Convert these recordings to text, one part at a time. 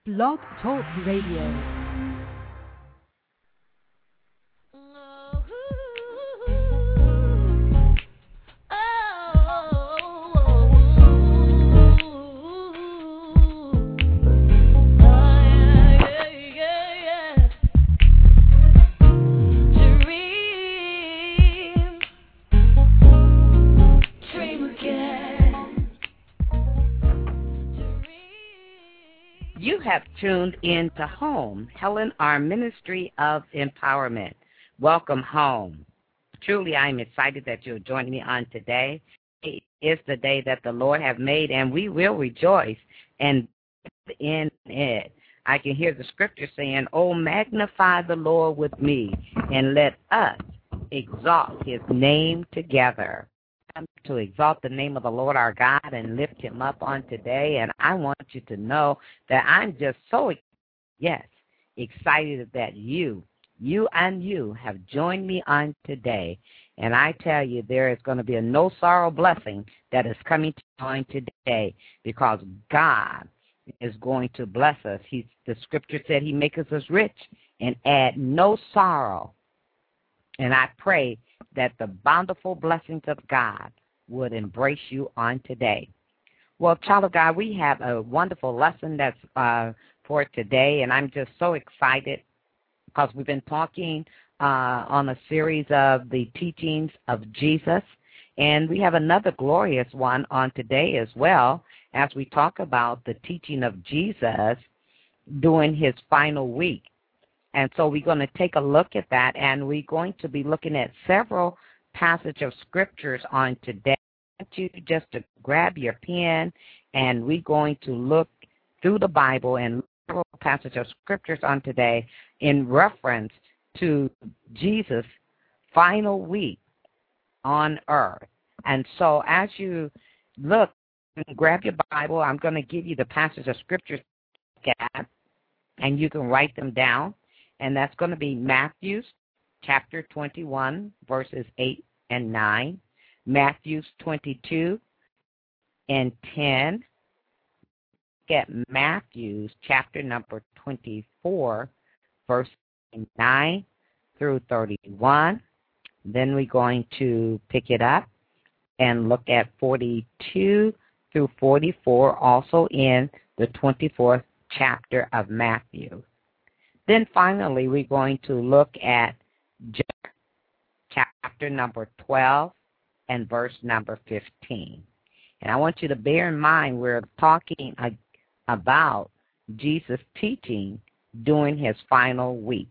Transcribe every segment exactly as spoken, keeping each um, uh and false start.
Blog Talk Radio. You have tuned in to Home, Helen, our Ministry of Empowerment. Welcome home. Truly, I am excited that you're joining me on today. It is the day that the Lord has made, and we will rejoice and in it. I can hear the scripture saying, "Oh, magnify the Lord with me, and let us exalt his name together." To exalt the name of the Lord our God and lift him up on today. And I want you to know that I'm just so, yes, excited that you, you and you have joined me on today. And I tell you, there is going to be a no sorrow blessing that is coming to join today, because God is going to bless us. He, the scripture said he makes us rich and add no sorrow. And I pray that the bountiful blessings of God would embrace you on today. Well, child of God, we have a wonderful lesson that's uh, for today, and I'm just so excited because we've been talking uh, on a series of the teachings of Jesus, and we have another glorious one on today as well as we talk about the teaching of Jesus during his final week. And so we're going to take a look at that, and we're going to be looking at several passages of scriptures on today. I want you just to grab your pen, and we're going to look through the Bible and several passages of scriptures on today in reference to Jesus' final week on earth. And so as you look, grab your Bible, I'm going to give you the passages of scriptures to look at, and you can write them down. And that's going to be Matthew chapter twenty-one, verses eight and nine, Matthew twenty-two and ten. Get Matthew chapter number twenty-four, verse nine through thirty-one. Then we're going to pick it up and look at forty-two through forty-four, also in the twenty-fourth chapter of Matthew. Then finally, we're going to look at John chapter number twelve and verse number fifteen. And I want you to bear in mind we're talking about Jesus' teaching during his final week.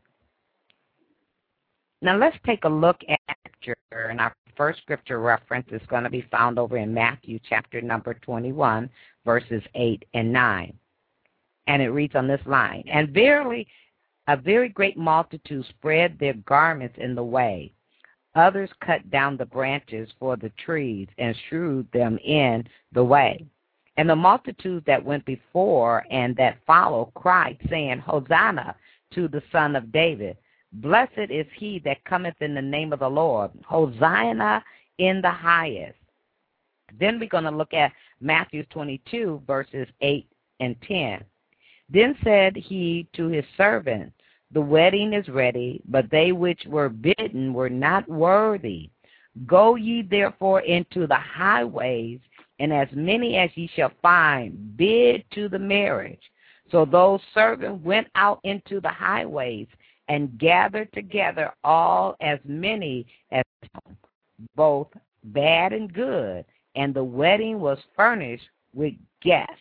Now let's take a look at scripture, and our first scripture reference is going to be found over in Matthew chapter number twenty-one, verses eight and nine. And it reads on this line, "And verily, a very great multitude spread their garments in the way. Others cut down the branches for the trees and strewed them in the way. And the multitude that went before and that followed cried, saying, Hosanna to the Son of David. Blessed is he that cometh in the name of the Lord. Hosanna in the highest." Then we're going to look at Matthew twenty-two, verses eight and ten. "Then said he to his servants, The wedding is ready, but they which were bidden were not worthy. Go ye therefore into the highways, and as many as ye shall find, bid to the marriage. So those servants went out into the highways and gathered together all as many as both bad and good, and the wedding was furnished with guests."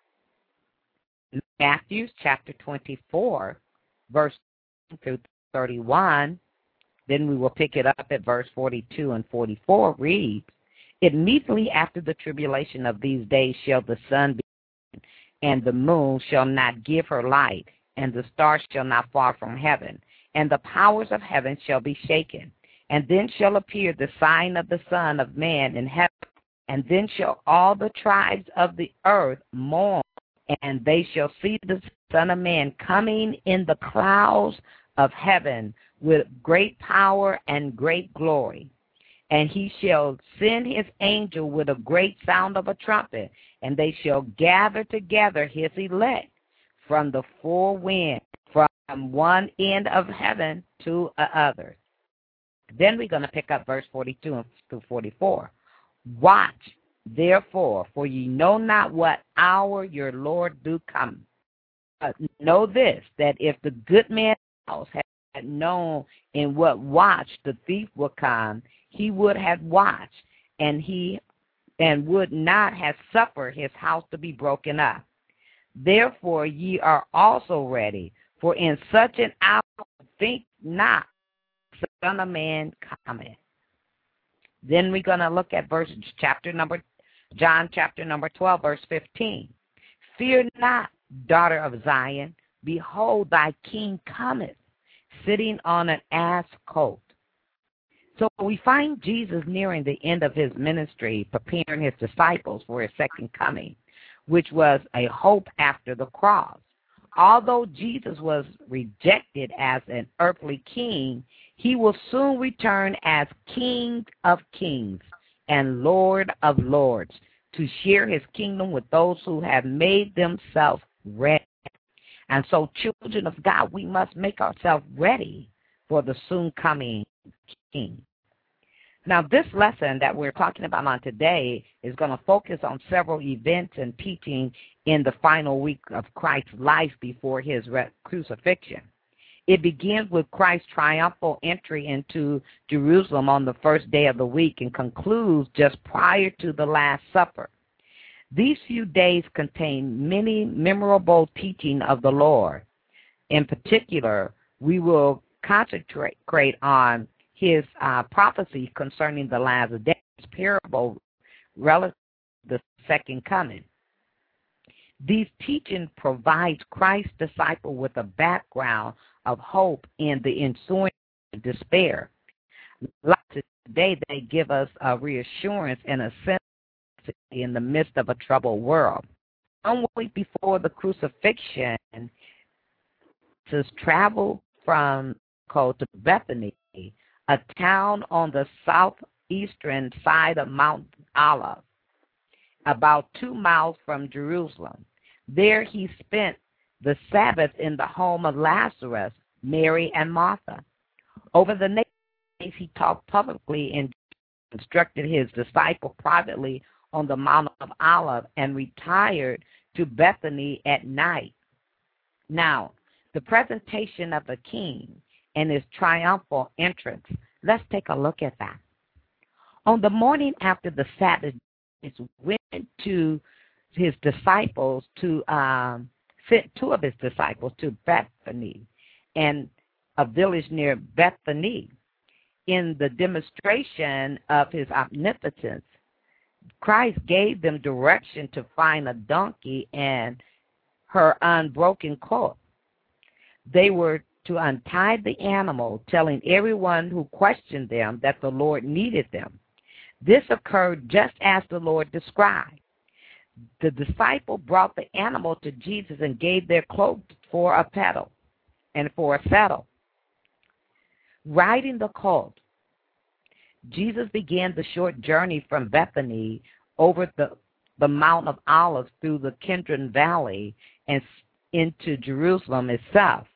Matthew chapter twenty-four, verse through thirty-one, then we will pick it up at verse forty-two and forty-four, reads, "Immediately after the tribulation of these days shall the sun be, and the moon shall not give her light, and the stars shall not fall from heaven, and the powers of heaven shall be shaken. And then shall appear the sign of the Son of Man in heaven, and then shall all the tribes of the earth mourn, and they shall see the Son of Man coming in the clouds of heaven with great power and great glory. And he shall send his angel with a great sound of a trumpet, and they shall gather together his elect from the four winds, from one end of heaven to the other. Then we're going to pick up verse forty-two through forty-four. Watch, therefore, for ye know not what hour your Lord do come. But know this, that if the good man's house had known in what watch the thief would come, he would have watched, and he and would not have suffered his house to be broken up. Therefore ye are also ready, for in such an hour think not the Son of Man cometh. Then we're going to look at verse chapter number John chapter number twelve, verse fifteen. Fear not, daughter of Zion, behold thy king cometh, sitting on an ass colt. So we find Jesus nearing the end of his ministry, preparing his disciples for his second coming, which was a hope after the cross. Although Jesus was rejected as an earthly king, he will soon return as King of kings and Lord of lords to share his kingdom with those who have made themselves ready. And so, children of God, we must make ourselves ready for the soon coming King. Now, this lesson that we're talking about on today is going to focus on several events and teaching in the final week of Christ's life before his crucifixion. It begins with Christ's triumphal entry into Jerusalem on the first day of the week and concludes just prior to the Last Supper. These few days contain many memorable teaching of the Lord. In particular, we will concentrate on his uh, prophecy concerning the last days, parable relative to the second coming. These teachings provide Christ's disciple with a background of hope in the ensuing despair. Like today, they give us a reassurance and a sense in the midst of a troubled world. One week before the crucifixion, Jesus traveled from Jericho to Bethany, a town on the southeastern side of Mount Olive, about two miles from Jerusalem. There he spent the Sabbath in the home of Lazarus, Mary, and Martha. Over the next days, he talked publicly and instructed his disciples privately on the Mount of Olives and retired to Bethany at night. Now, the presentation of the king and his triumphal entrance, let's take a look at that. On the morning after the Sabbath, Jesus went to his disciples to um, sent two of his disciples to Bethany, and a village near Bethany. In the demonstration of his omnipotence, Christ gave them direction to find a donkey and her unbroken colt. They were to untie the animal, telling everyone who questioned them that the Lord needed them. This occurred just as the Lord described. The disciple brought the animal to Jesus and gave their cloak for a pedal and for a saddle. Riding the colt, Jesus began the short journey from Bethany over the, the Mount of Olives through the Kidron Valley and into Jerusalem itself.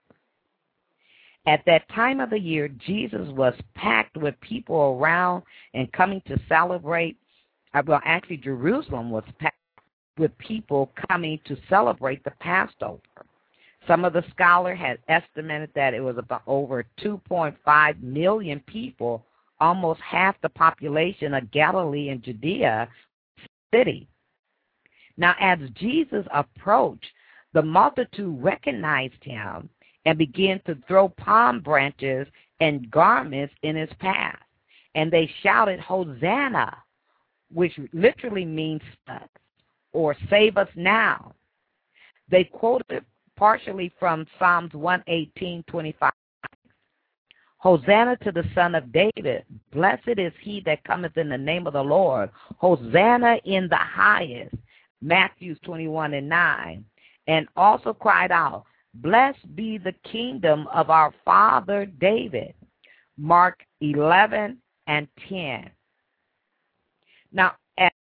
At that time of the year, Jesus was packed with people around and coming to celebrate. Well, actually, Jerusalem was packed with people coming to celebrate the Passover. Some of the scholars had estimated that it was about over two point five million people, almost half the population of Galilee and Judea city. Now, as Jesus approached, the multitude recognized him and began to throw palm branches and garments in his path. And they shouted, Hosanna, which literally means or save us now. They quoted partially from Psalms one eighteen, twenty-five. Hosanna to the Son of David. Blessed is he that cometh in the name of the Lord. Hosanna in the highest. Matthew twenty-one and nine. And also cried out, Blessed be the kingdom of our father David. Mark eleven and ten. Now, as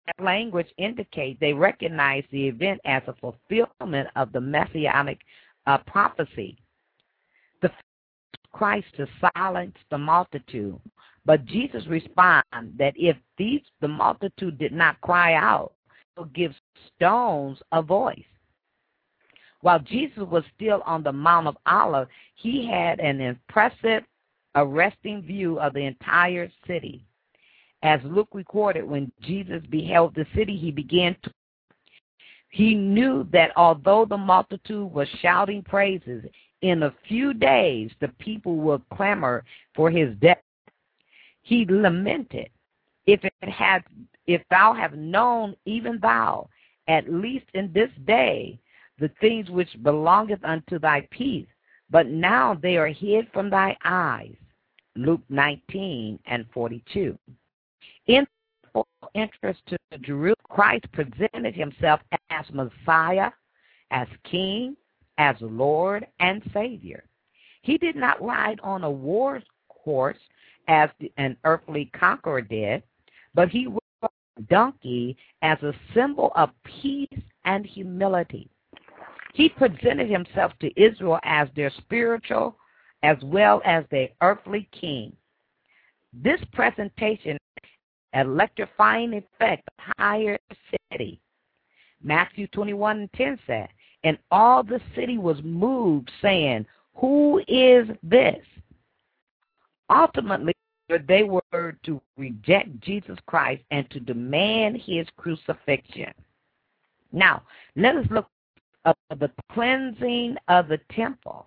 language indicates they recognize the event as a fulfillment of the messianic uh, prophecy. The Christ to silence the multitude, but Jesus responds that if these the multitude did not cry out, he'll give stones a voice. While Jesus was still on the Mount of Olives, he had an impressive, arresting view of the entire city. As Luke recorded, when Jesus beheld the city, he began to. He knew that although the multitude was shouting praises, in a few days the people would clamor for his death. He lamented, if it had, if thou have known, even thou, at least in this day, the things which belongeth unto thy peace, but now they are hid from thy eyes. Luke nineteen and forty-two. In interest to Jerusalem, Christ presented himself as Messiah, as King, as Lord and Savior. He did not ride on a war horse as an earthly conqueror did, but he rode a donkey as a symbol of peace and humility. He presented himself to Israel as their spiritual as well as their earthly king. This presentation had an electrifying effect on the entire city. Matthew twenty-one and ten said, and all the city was moved, saying, who is this? Ultimately, they were to reject Jesus Christ and to demand his crucifixion. Now, let us look at the cleansing of the temple.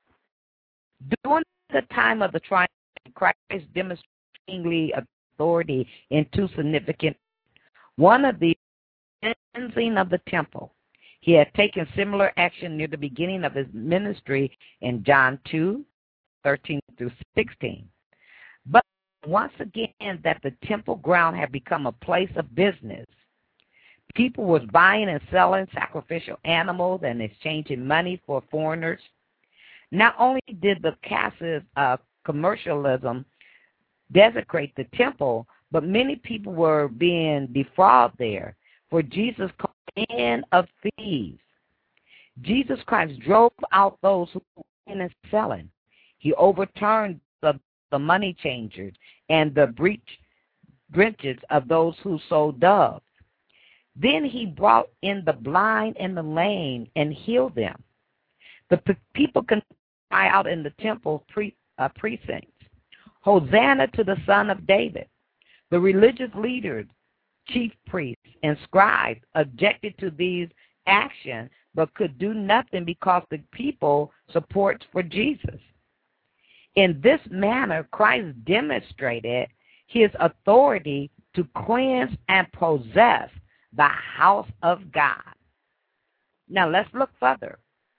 During the time of the trial, Christ demonstrated authority in two significant. One of the cleansing of the temple. He had taken similar action near the beginning of his ministry in John two, thirteen through sixteen. But once again, that the temple ground had become a place of business. People was buying and selling sacrificial animals and exchanging money for foreigners. Not only did the Cass's uh, commercialism desecrate the temple, but many people were being defrauded there. For Jesus called in of thieves. Jesus Christ drove out those who were buying and selling. He overturned the, the money changers and the breach branches of those who sold doves. Then he brought in the blind and the lame and healed them. The p- people can cry out in the temple pre, uh, precincts, Hosanna to the Son of David. The religious leaders, chief priests, and scribes objected to these actions, but could do nothing because the people support for Jesus. In this manner, Christ demonstrated his authority to cleanse and possess the house of God. Now let's look further.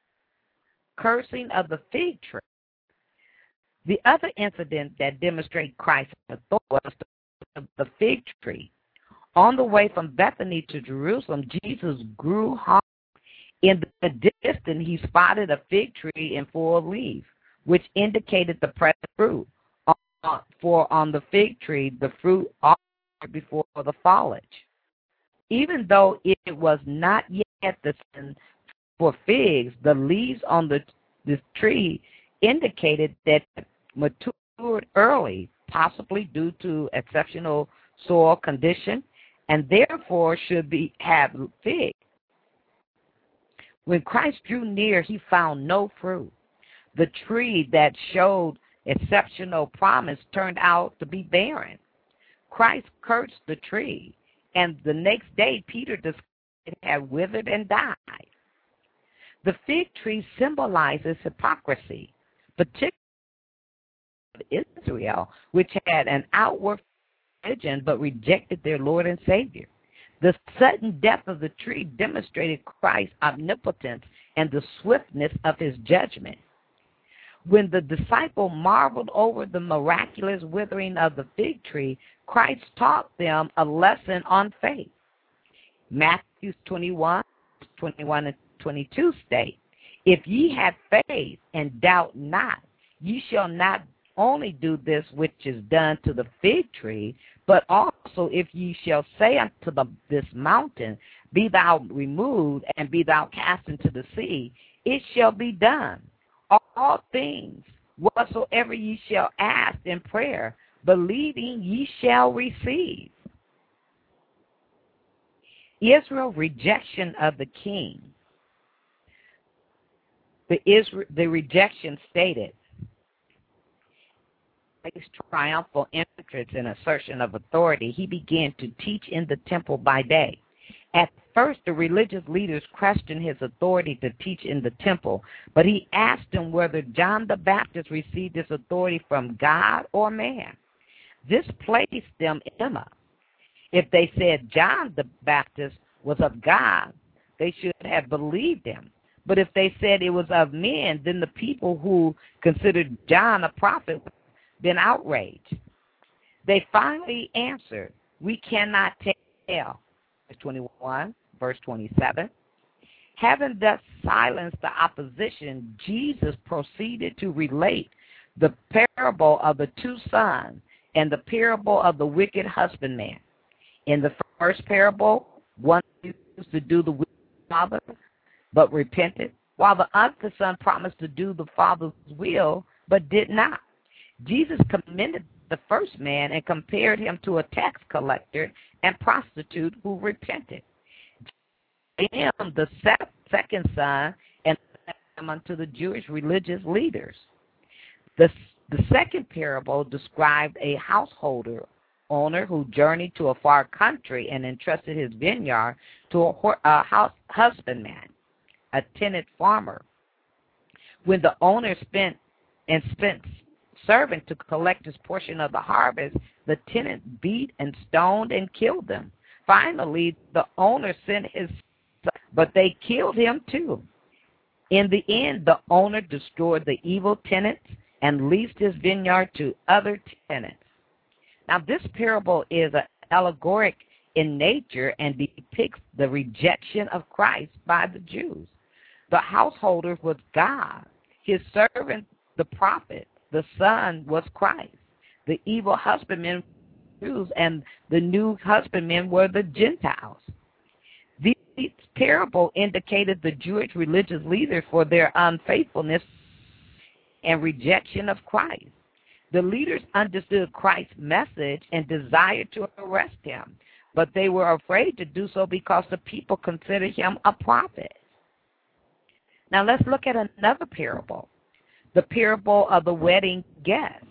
Cursing of the fig tree. The other incident that demonstrates Christ's authority was the fig tree. On the way from Bethany to Jerusalem, Jesus grew hungry. In the distance, he spotted a fig tree in full leaf, which indicated the present fruit. For on the fig tree, the fruit offered before the foliage. Even though it was not yet the season for figs, the leaves on the, the tree indicated that it matured early, possibly due to exceptional soil condition, and therefore should be have figs. When Christ drew near, he found no fruit. The tree that showed exceptional promise turned out to be barren. Christ cursed the tree, and the next day Peter discovered it had withered and died. The fig tree symbolizes hypocrisy, particularly Israel, which had an outward religion but rejected their Lord and Savior. The sudden death of the tree demonstrated Christ's omnipotence and the swiftness of his judgment. When the disciple marveled over the miraculous withering of the fig tree, Christ taught them a lesson on faith. Matthew twenty-one, twenty-one and twenty-two state, if ye have faith and doubt not, ye shall not only do this which is done to the fig tree, But also, if ye shall say unto the, this mountain, be thou removed, and be thou cast into the sea, it shall be done. All things, whatsoever ye shall ask in prayer, believing ye shall receive. Israel's rejection of the king. The, Israel, the rejection stated, his triumphal entrance and assertion of authority, he began to teach in the temple by day. At first, the religious leaders questioned his authority to teach in the temple, but he asked them whether John the Baptist received his authority from God or man. This placed them in a dilemma. If they said John the Baptist was of God, they should have believed him. But if they said it was of men, then the people who considered John a prophet would have been outraged. They finally answered, we cannot tell. Verse twenty-one, verse twenty-seven. Having thus silenced the opposition, Jesus proceeded to relate the parable of the two sons and the parable of the wicked husbandman. In the first parable, one used to do the will of the father, but repented, while the other son promised to do the father's will, but did not. Jesus commended the first man and compared him to a tax collector and prostitute who repented. Him, the second son, and him unto the Jewish religious leaders. The, the second parable described a householder owner who journeyed to a far country and entrusted his vineyard to a, a house, husbandman, a tenant farmer. When the owner spent and spent servant to collect his portion of the harvest, the tenant beat and stoned and killed them. Finally, the owner sent his son, but they killed him too. In the end, the owner destroyed the evil tenants and leased his vineyard to other tenants. Now, this parable is allegoric in nature and depicts the rejection of Christ by the Jews. The householder was God. His servant, the prophet. The son was Christ. The evil husbandmen were Jews, and the new husbandmen were the Gentiles. This parable indicated the Jewish religious leaders for their unfaithfulness and rejection of Christ. The leaders understood Christ's message and desired to arrest him, but they were afraid to do so because the people considered him a prophet. Now let's look at another parable, the parable of the wedding guest.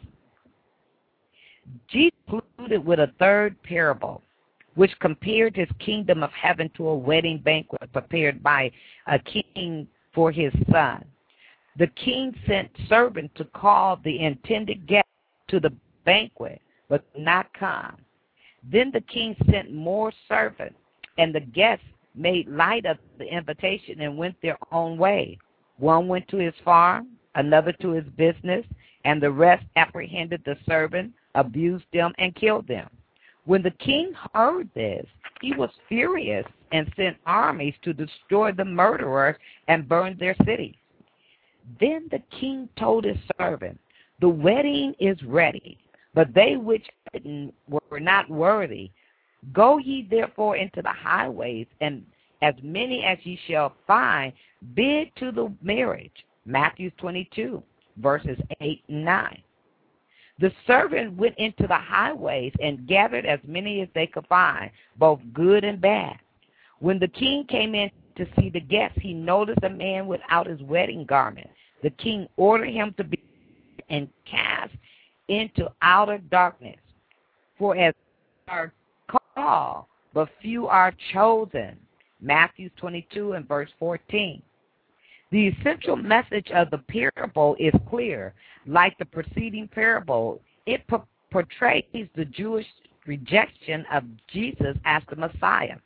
Jesus concluded with a third parable, which compared his kingdom of heaven to a wedding banquet prepared by a king for his son. The king sent servants to call the intended guest to the banquet, but not come. Then the king sent more servants, and the guests made light of the invitation and went their own way. One went to his farm, another to his business, and the rest apprehended the servant, abused them, and killed them. When the king heard this, he was furious and sent armies to destroy the murderers and burn their cities. Then the king told his servant, the wedding is ready, but they which were not worthy. Go ye therefore into the highways, and as many as ye shall find, bid to the marriage. Matthew twenty-two, verses eight and nine. The servant went into the highways and gathered as many as they could find, both good and bad. When the king came in to see the guests, he noticed a man without his wedding garment. The king ordered him to be and cast into outer darkness. For as are called, but few are chosen. Matthew twenty-two and verse fourteen. The essential message of the parable is clear. Like the preceding parable, it p- portrays the Jewish rejection of Jesus as the Messiah.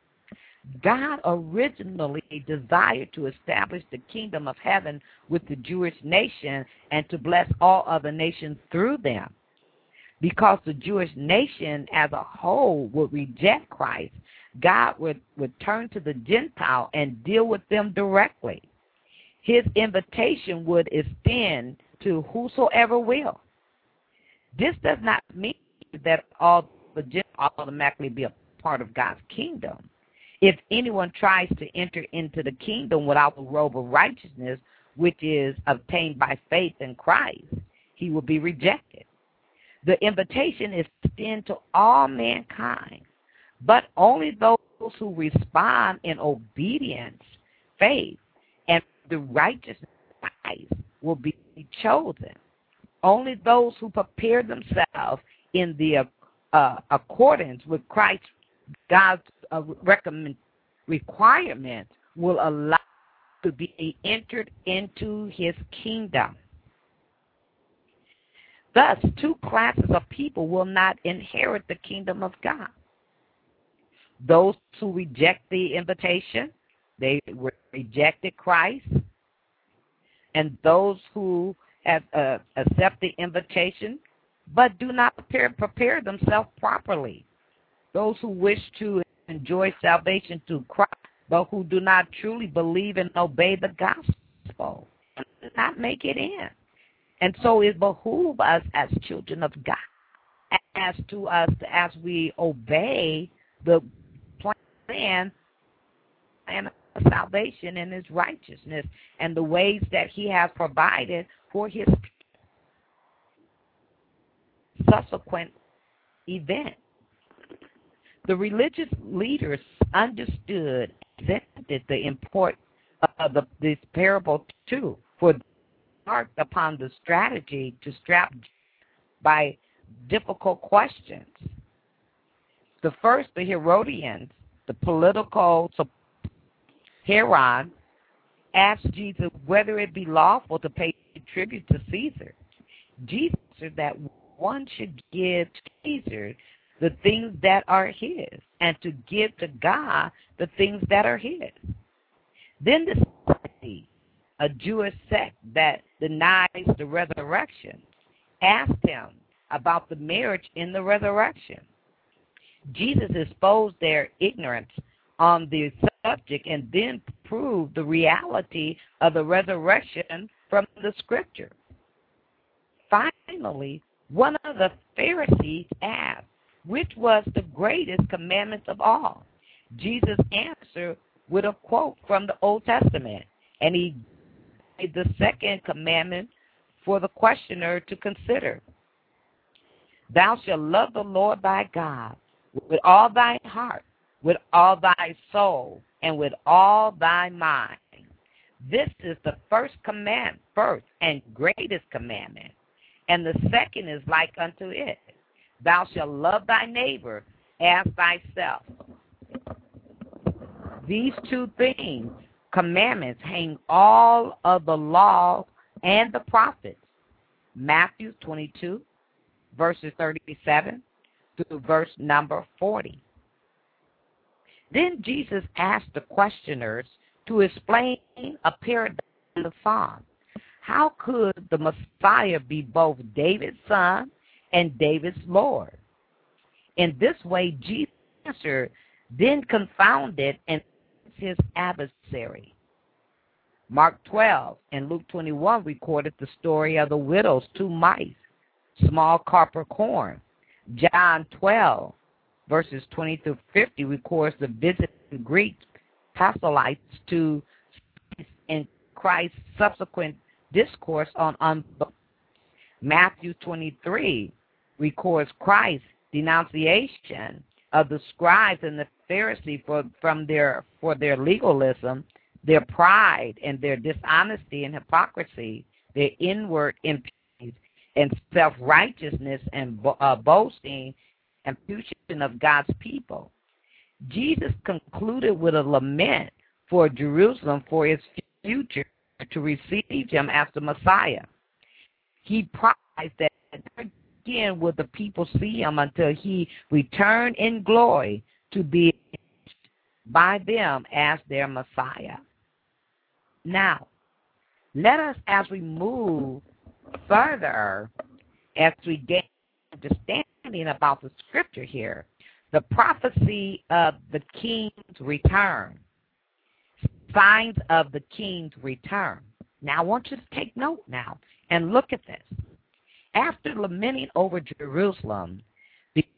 God originally desired to establish the kingdom of heaven with the Jewish nation and to bless all other nations through them. Because the Jewish nation as a whole would reject Christ, God would, would turn to the Gentile and deal with them directly. His invitation would extend to whosoever will. This does not mean that all the Gentiles automatically be a part of God's kingdom. If anyone tries to enter into the kingdom without the robe of righteousness, which is obtained by faith in Christ, he will be rejected. The invitation is extended to all mankind, but only those who respond in obedience, faith, and the righteousness of Christ will be chosen. Only those who prepare themselves in the uh, accordance with Christ, God's uh, recommend, requirements will allow to be entered into his kingdom. Thus, two classes of people will not inherit the kingdom of God. Those who reject the invitation, they rejected Christ, and those who have uh, accept the invitation but do not prepare, prepare themselves properly. Those who wish to enjoy salvation through Christ, but who do not truly believe and obey the gospel, and not make it in. And so it behooves us as children of God, as to us, as we obey the plan and salvation and his righteousness and the ways that he has provided for his subsequent event. The religious leaders understood presented the import of the, this parable too, for they embarked upon the strategy to strap by difficult questions. The first, the Herodians, the political Herod, asked Jesus whether it be lawful to pay tribute to Caesar. Jesus said that one should give to Caesar the things that are his, and to give to God the things that are his. Then the Sadducees, a Jewish sect that denies the resurrection, asked him about the marriage in the resurrection. Jesus exposed their ignorance on the subject and then proved the reality of the resurrection from the scripture. Finally, one of the Pharisees asked, which was the greatest commandment of all? Jesus answered with a quote from the Old Testament, and he gave the second commandment for the questioner to consider. Thou shalt love the Lord thy God with all thy heart, with all thy soul, and with all thy mind. This is the first command, first and greatest commandment. And the second is like unto it. Thou shalt love thy neighbor as thyself. These two things, commandments, hang all of the law and the prophets. Matthew twenty-two, verses thirty-seven to verse number forty. Then Jesus asked the questioners to explain a paradox in the Psalm. How could the Messiah be both David's son and David's Lord? In this way, Jesus answered, then confounded and his adversary. Mark twelve and Luke twenty-one recorded the story of the widow's two mice, small copper corn. John twelve, verses twenty through fifty records the visit of Greek proselytes to in Christ's subsequent discourse on unbelief. Matthew twenty-three records Christ's denunciation of the scribes and the Pharisees for from their for their legalism, their pride and their dishonesty and hypocrisy, their inward impurity and self-righteousness and uh, boasting and persecution of God's people. Jesus concluded with a lament for Jerusalem for its future to receive him as the Messiah. He promised that again would the people see him until he returned in glory to be by them as their Messiah. Now, let us, as we move further, as we gain understanding about the scripture here, the prophecy of the king's return, signs of the king's return. Now, I want you to take note now and look at this. After lamenting over Jerusalem, the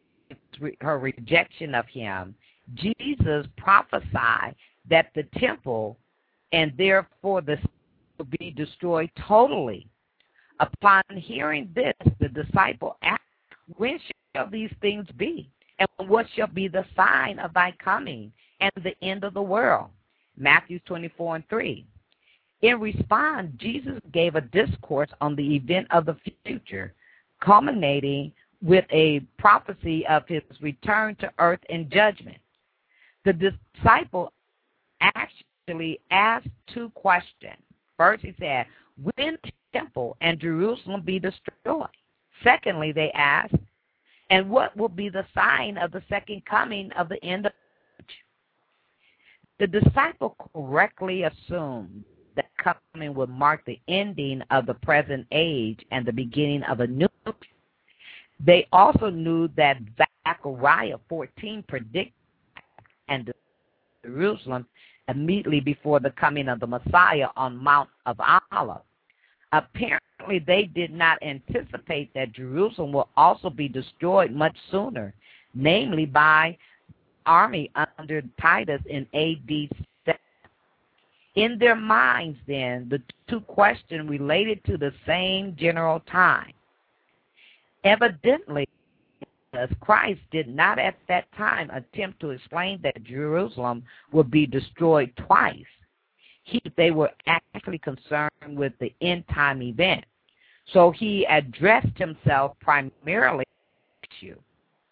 her rejection of him, Jesus prophesied that the temple and therefore the city would be destroyed totally. Upon hearing this, the disciple asked, when shall these things be? And what shall be the sign of thy coming and the end of the world? Matthew twenty-four and three. In response, Jesus gave a discourse on the event of the future, culminating with a prophecy of his return to earth in judgment. The disciple actually asked two questions. First, he said, when the temple and Jerusalem be destroyed? Secondly, they asked, and what will be the sign of the second coming of the end of the age? The disciple correctly assumed that coming would mark the ending of the present age and the beginning of a new. They also knew that Zechariah fourteen predicted and Jerusalem immediately before the coming of the Messiah on Mount of Olives. Apparently, they did not anticipate that Jerusalem will also be destroyed much sooner, namely by army under Titus in A D seven. In their minds, then, the two questions related to the same general time. Evidently, as Christ did not at that time attempt to explain that Jerusalem would be destroyed twice. He, they were actually concerned with the end-time event. So he addressed himself primarily to you.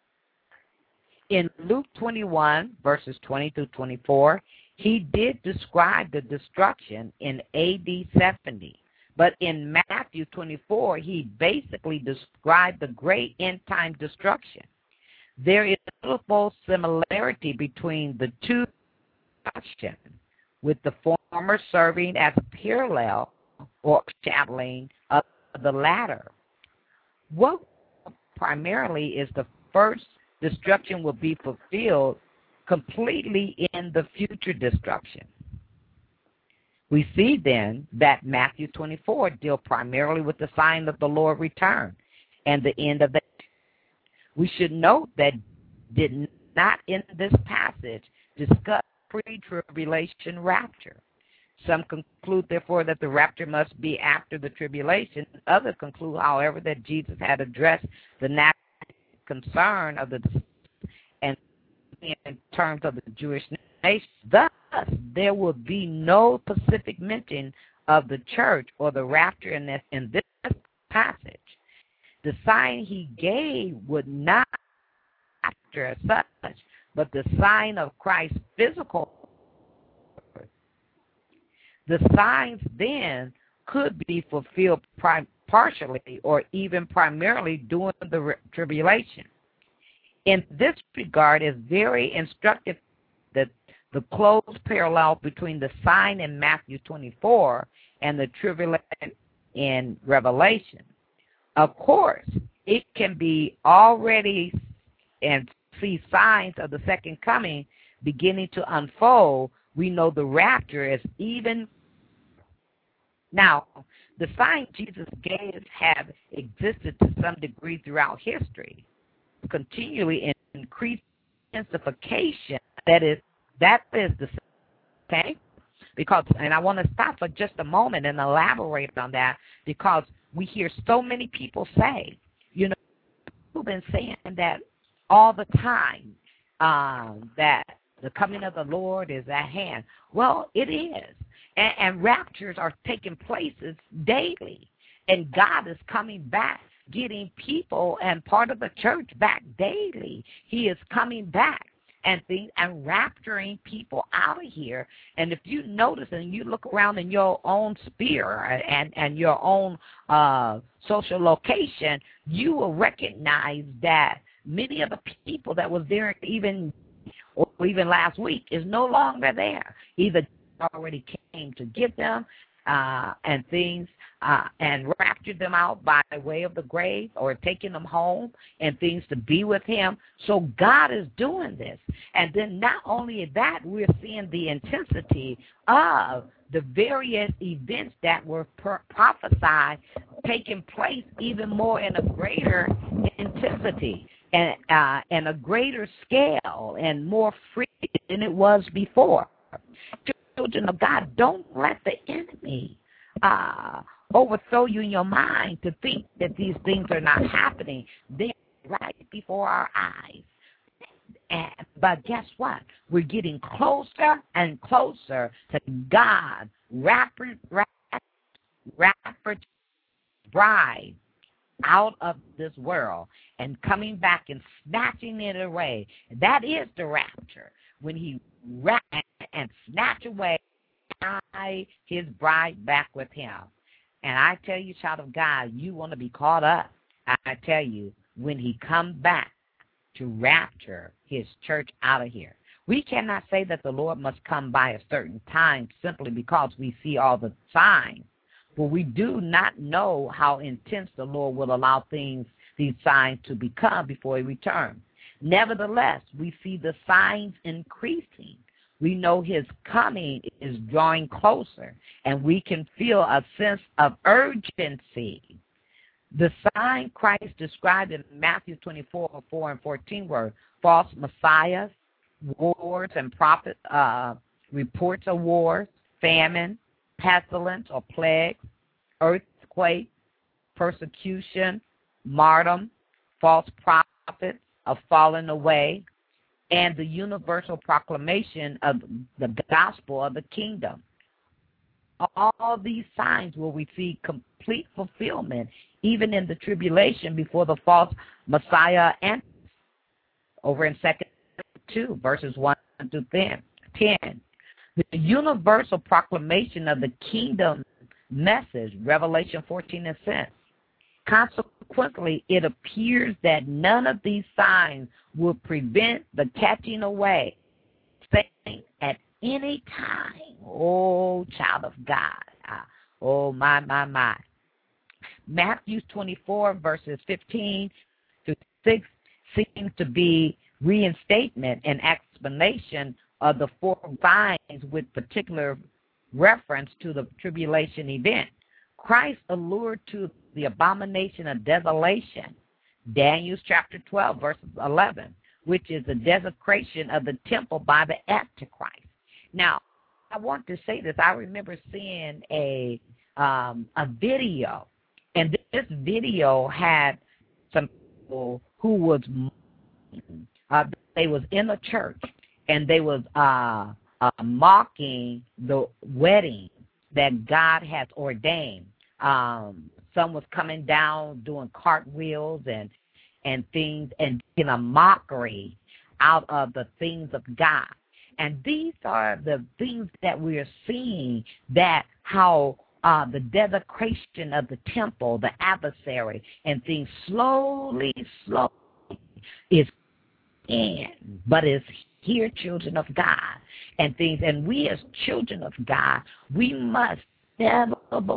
In Luke twenty-one, verses twenty through twenty-four, he did describe the destruction in A D seventy. But in Matthew twenty-four, he basically described the great end-time destruction. There is a little similarity between the two destructions, with the former serving as a parallel or channeling of the latter. What primarily is the first destruction will be fulfilled completely in the future destruction. We see then that Matthew twenty-four deals primarily with the sign of the Lord return and the end of the. We should note that did not in this passage discuss pre-tribulation rapture. Some conclude, therefore, that the rapture must be after the tribulation. Others conclude, however, that Jesus had addressed the natural concern of the and in terms of the Jewish nation. Thus, there will be no specific mention of the church or the rapture in this, in this passage. The sign he gave would not after as such, but the sign of Christ's physical. The signs then could be fulfilled prim- partially or even primarily during the re- tribulation. In this regard, it's very instructive that the close parallel between the sign in Matthew twenty-four and the tribulation in Revelation. Of course, it can be already and see signs of the second coming beginning to unfold. We know the rapture is even. Now, the signs Jesus gave have existed to some degree throughout history, continually increased intensification. That is, that is the okay. Because, and I want to stop for just a moment and elaborate on that, because we hear so many people say, you know, we've been saying that all the time, um, that the coming of the Lord is at hand. Well, it is. And, and raptures are taking places daily. And God is coming back, getting people and part of the church back daily. He is coming back and things and rapturing people out of here. And if you notice and you look around in your own sphere and, and your own uh, social location, you will recognize that many of the people that was there even or even last week is no longer there. Either already came to get them uh, and things uh, and raptured them out by way of the grave or taking them home and things to be with him. So God is doing this. And then not only that, we're seeing the intensity of the various events that were per- prophesied taking place even more in a greater intensity and uh, and a greater scale and more free than it was before. Children of God, don't let the enemy uh, overthrow you in your mind to think that these things are not happening. They're right before our eyes. And, but guess what? We're getting closer and closer to God, rapid, rapid, rapid bride out of this world and coming back and snatching it away. That is the rapture, when he wrap and snatch away his bride back with him. And I tell you, child of God, you want to be caught up. I tell you, when he comes back to rapture his church out of here. We cannot say that the Lord must come by a certain time simply because we see all the signs. But we do not know how intense the Lord will allow things, these signs, to become before he returns. Nevertheless, we see the signs increasing. We know his coming is drawing closer, and we can feel a sense of urgency. The sign Christ described in Matthew twenty-four, four and fourteen were false messiahs, wars and prophet, uh, reports of wars, famine, pestilence or plague, earthquake, persecution, martyrdom, false prophets of falling away, and the universal proclamation of the gospel of the kingdom. All these signs will receive complete fulfillment even in the tribulation before the false Messiah enters. Over in Second two, verses one to ten. The universal proclamation of the kingdom message, Revelation fourteen and six. Consequently, it appears that none of these signs will prevent the catching away Satan at any time. Oh, child of God. Oh, my, my, my. Matthew twenty-four, verses fifteen to six seems to be reinstatement and explanation of the four signs with particular reference to the tribulation event. Christ allured to the abomination of desolation, Daniel chapter twelve, verses eleven, which is the desecration of the temple by the Antichrist. Now, I want to say this. I remember seeing a um, a video, and this video had some people who was uh, they was in a church, and they was uh, uh, mocking the wedding that God has ordained. Um, some was coming down doing cartwheels and and things and in a mockery out of the things of God. And these are the things that we are seeing, that how uh, the desecration of the temple, the adversary, and things slowly, slowly is in, but is here, children of God, and things. And we as children of God, we must never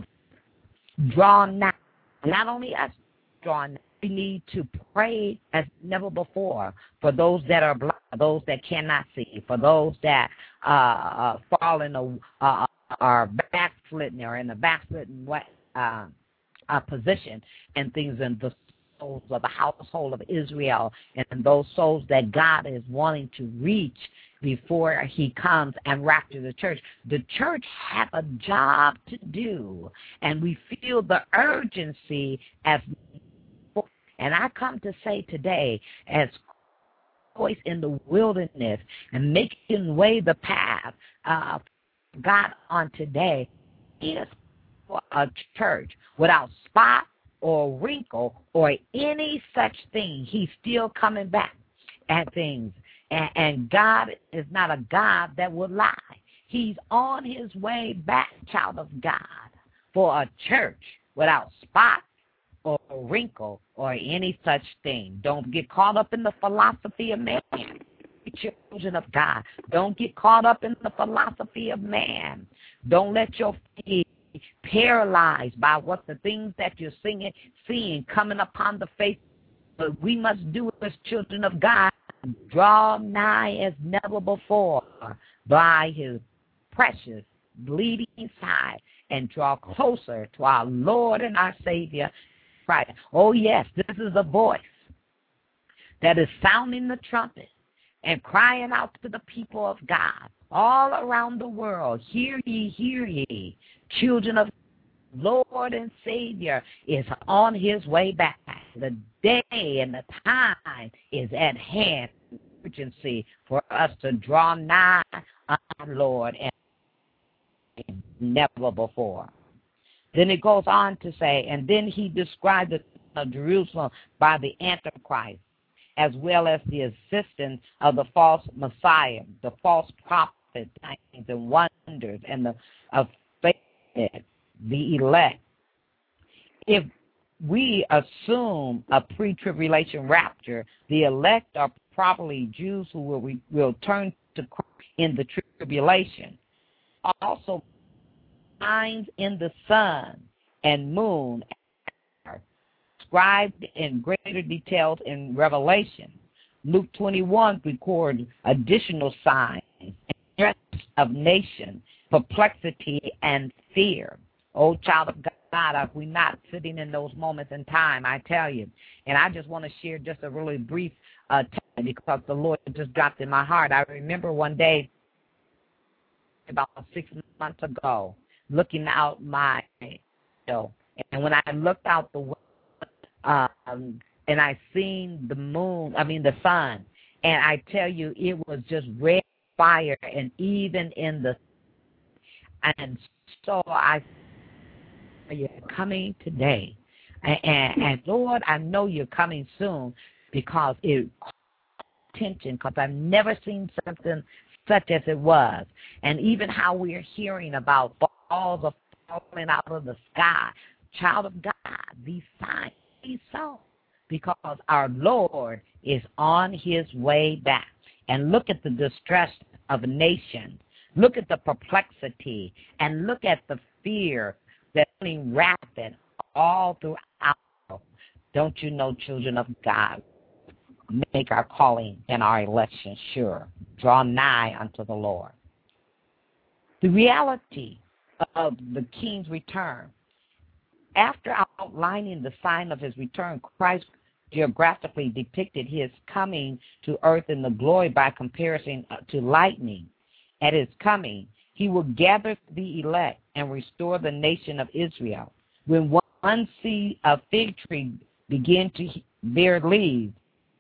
draw nigh. Not only us draw nigh, we need to pray as never before for those that are blind, those that cannot see, for those that uh, fall in a uh, are backslidden or in a backslidden way, uh, uh, position, and things in the souls of the household of Israel, and those souls that God is wanting to reach before he comes and rapture the church. The church have a job to do, and we feel the urgency as, and I come to say today, as voice in the wilderness and making way the path uh, God on today is for a church without spot or wrinkle or any such thing. He's still coming back at things. And, and God is not a God that will lie. He's on his way back, child of God, for a church without spot or wrinkle or any such thing. Don't get caught up in the philosophy of man. Children of God, don't get caught up in the philosophy of man. Don't let your faith be paralyzed by what the things that you're seeing, seeing coming upon the face. But we must do as children of God, draw nigh as never before by his precious bleeding side and draw closer to our Lord and our Savior, Christ. Oh, yes, this is a voice that is sounding the trumpet and crying out to the people of God all around the world. Hear ye, hear ye, children of Lord and Savior is on his way back. The day and the time is at hand. Urgency for us to draw nigh our Lord and never before. Then it goes on to say, and then he described the of Jerusalem by the Antichrist, as well as the assistance of the false Messiah, the false prophet, signs and wonders, and the of faith, the elect. If we assume a pre-tribulation rapture, the elect are probably Jews who will, will turn to Christ in the tribulation. Also, signs in the sun and moon are described in greater details in Revelation. Luke twenty-one records additional signs, stress of nation, perplexity, and fear. Oh, child of God, are we not sitting in those moments in time, I tell you. And I just want to share just a really brief uh, time because the Lord just dropped in my heart. I remember one day about six months ago looking out my window, and when I looked out the window, um, and I seen the moon, I mean the sun, and I tell you, it was just red fire, and even in the, and so I you're coming today. And, and, and Lord, I know you're coming soon because it caught attention because I've never seen something such as it was. And even how we're hearing about balls of falling out of the sky. Child of God, these signs be so because our Lord is on his way back. And look at the distress of nations. Look at the perplexity and look at the fear that's running rapid all throughout. Don't you know, children of God, make our calling and our election sure. Draw nigh unto the Lord. The reality of the King's return. After outlining the sign of his return, Christ geographically depicted his coming to earth in the glory by comparison to lightning. At his coming, he will gather the elect and restore the nation of Israel. When one sees a fig tree begin to bear leaves,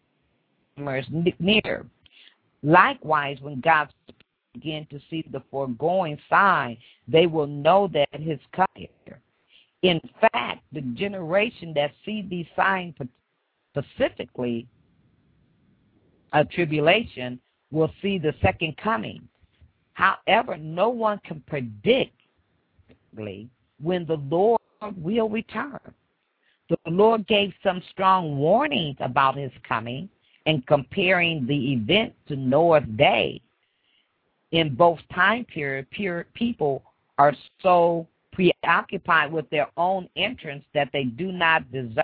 near. Likewise, when God begin to see the foregoing sign, they will know that his coming. In fact, the generation that see these signs specifically of tribulation will see the second coming. However, no one can predict when the Lord will return. The Lord gave some strong warnings about his coming and comparing the event to Noah's day. In both time periods, people are so preoccupied with their own interests that they do not discern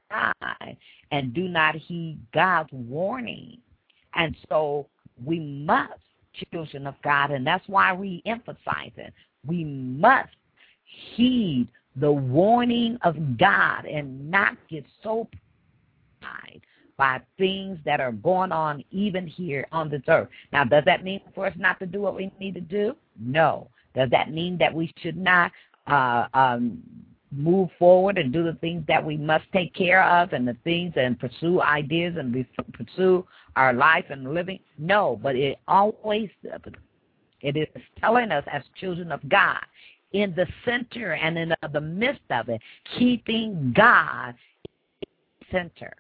and do not heed God's warning. And so we must, children of God, and that's why we emphasize it, we must heed the warning of God and not get so pride by things that are going on even here on this earth. Now, does that mean for us not to do what we need to do? No. Does that mean that we should not uh, um, move forward and do the things that we must take care of and the things and pursue ideas and be, pursue our life and living? No, but it always, it is telling us as children of God, in the center and in the midst of it, keeping God in the center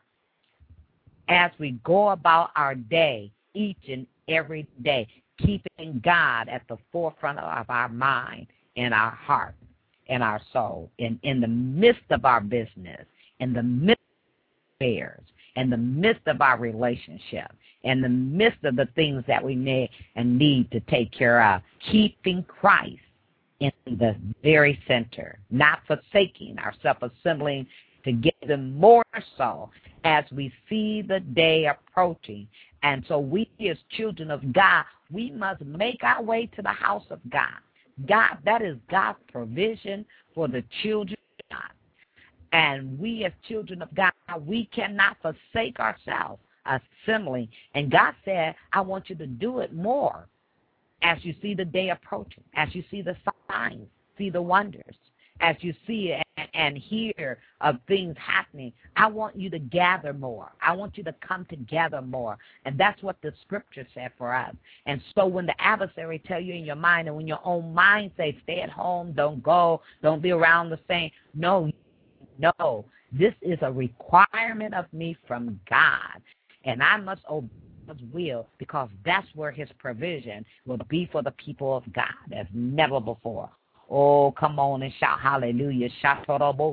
as we go about our day, each and every day, keeping God at the forefront of our mind and our heart and our soul, in, in the midst of our business, in the midst of affairs, in the midst of our relationship, in the midst of the things that we may and need to take care of, keeping Christ in the very center, not forsaking our self-assembling to get them more so as we see the day approaching. And so we as children of God, we must make our way to the house of God. God, that is God's provision for the children of God. And we as children of God, we cannot forsake ourselves assembling. And God said, I want you to do it more as you see the day approaching, as you see the signs, see the wonders, as you see and, and hear of things happening. I want you to gather more. I want you to come together more. And that's what the scripture said for us. And so when the adversary tell you in your mind, and when your own mind say, stay at home, don't go, don't be around the same, no, no, this is a requirement of me from God. And I must obey His will, because that's where His provision will be for the people of God as never before. Oh, come on and shout hallelujah. Oh,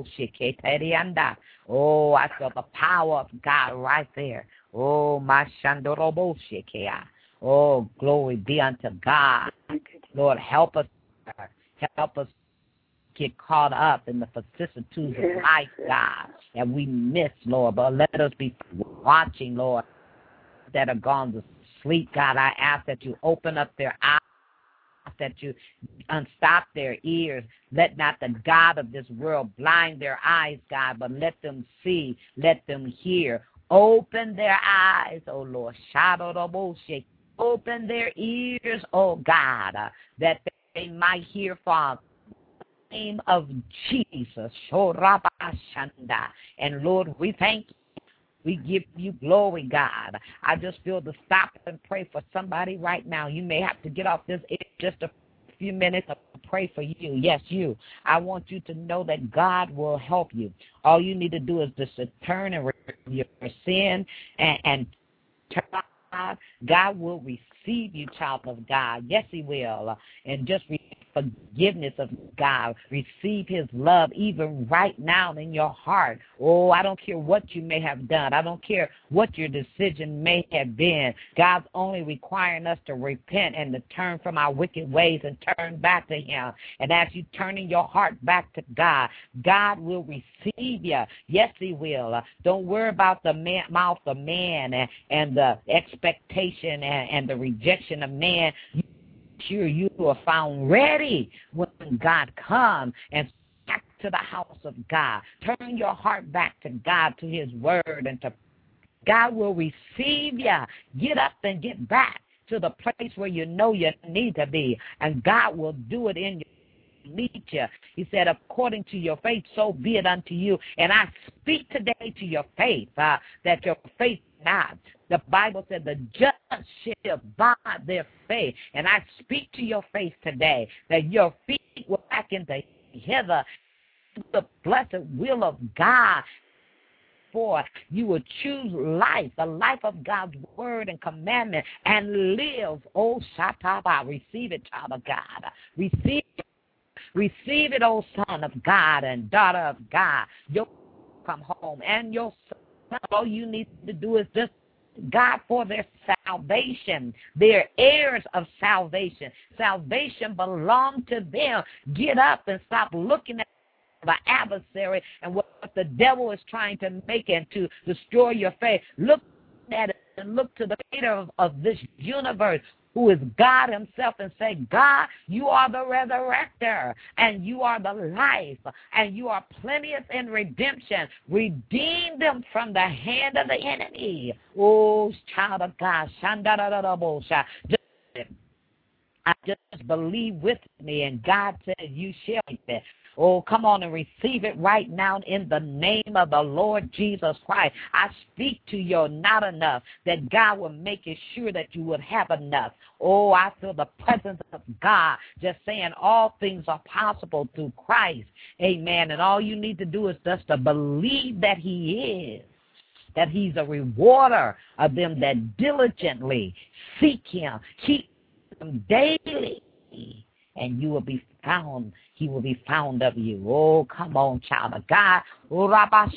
I feel the power of God right there. Oh, my shandoroboshikea. Oh, glory be unto God. Lord, help us. Help us get caught up in the vicissitudes of life, God, and we miss, Lord. But let us be watching, Lord, that are gone to sleep. God, I ask that you open up their eyes, that you unstop their ears. Let not the God of this world blind their eyes, God, but let them see, let them hear. Open their eyes, oh Lord. Open their ears, oh God, uh, that they might hear, Father. Name of Jesus. And Lord, we thank you. We give you glory, God. I just feel to stop and pray for somebody right now. You may have to get off this in just a few minutes to pray for you. Yes, you. I want you to know that God will help you. All you need to do is just to turn and your sin and, and turn. God, God will receive you, child of God. Yes, He will. And just receive forgiveness of God. Receive His love even right now in your heart. Oh, I don't care what you may have done. I don't care what your decision may have been. God's only requiring us to repent and to turn from our wicked ways and turn back to Him. And as you turn in your heart back to God, God will receive you. Yes, He will. Don't worry about the man, mouth of man and, and the expectation and, and the rejection of man. Sure, you are found ready when God comes, and back to the house of God. Turn your heart back to God, to His word, and to God will receive you. Get up and get back to the place where you know you need to be, and God will do it in you. Meet you. He said, according to your faith, so be it unto you. And I speak today to your faith, uh, that your faith not. The Bible said the just shall by their faith. And I speak to your faith today that your feet will back into hither the blessed will of God. For you will choose life, the life of God's word and commandment, and live. Oh, Shataba, receive it, child of God. Receive it. Receive it, oh son of God and daughter of God. You'll come home, and your son, all you need to do is just God for their salvation. They're heirs of salvation. Salvation belongs to them. Get up and stop looking at the adversary and what the devil is trying to make and to destroy your faith. Look at it and look to the creator of, of this universe, who is God Himself, and say, God, you are the resurrector, and you are the life, and you are plenteous in redemption. Redeem them from the hand of the enemy. Oh, child of God, just, I just believe with me, and God says you shall be it. Oh, come on and receive it right now in the name of the Lord Jesus Christ. I speak to your not enough, that God will make it sure that you would have enough. Oh, I feel the presence of God just saying all things are possible through Christ. Amen. And all you need to do is just to believe that He is, that He's a rewarder of them that diligently seek Him. Keep Him daily, and you will be found. He will be found of you. Oh, come on, child of God. Oh,